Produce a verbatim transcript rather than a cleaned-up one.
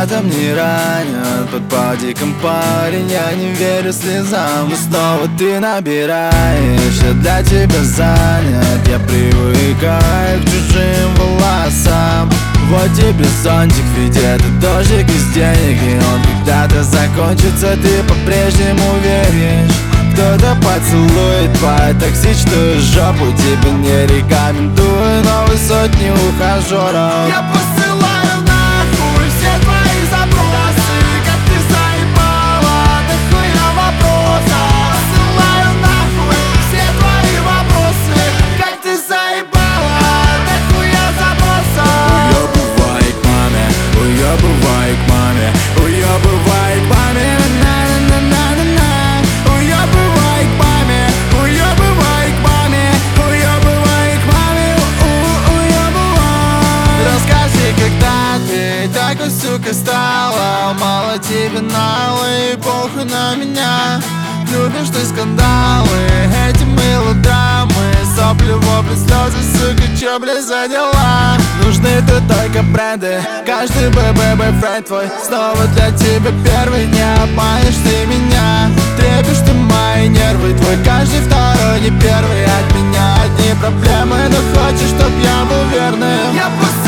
матом не ранят. Под подиком парень, я не верю слезам. Но снова ты набираешь, я для тебя занят. Я привыкаю к чужим волосам. Вот тебе зонтик в виде, это дождик из денег. И он когда-то закончится, ты по-прежнему веришь. Кто-то поцелует твою токсичную жопу. Тебе не рекомендую новые сотни ухажеров. Я посылаю нахуй все твои запросы. Как ты заебала, да хуя вопросов. Посылаю нахуй все твои вопросы. Как ты заебала, да хуя запросов. Уёбывай к маме, уёбывай к маме, уёбывай к маме, на-на-на-на-на-на. Уёбывай к маме, уёбывай к маме, уёбывай к маме, у-у-уёбывай. Расскажи, когда ты такой, сука, стала. Мало тебе налы и похуй на меня. Любишь ты скандалы, эти мелодрамы. Сопли, вопли, слезы, сука, чё, блядь, за дела? Нужны тут только бренды. Каждый б-б-б-френд твой снова для тебя первый. Не обманешь ты меня, трепишь ты мои нервы. Твой каждый второй, не первый. От меня одни проблемы, но хочешь, чтоб я был верным. Я посылаю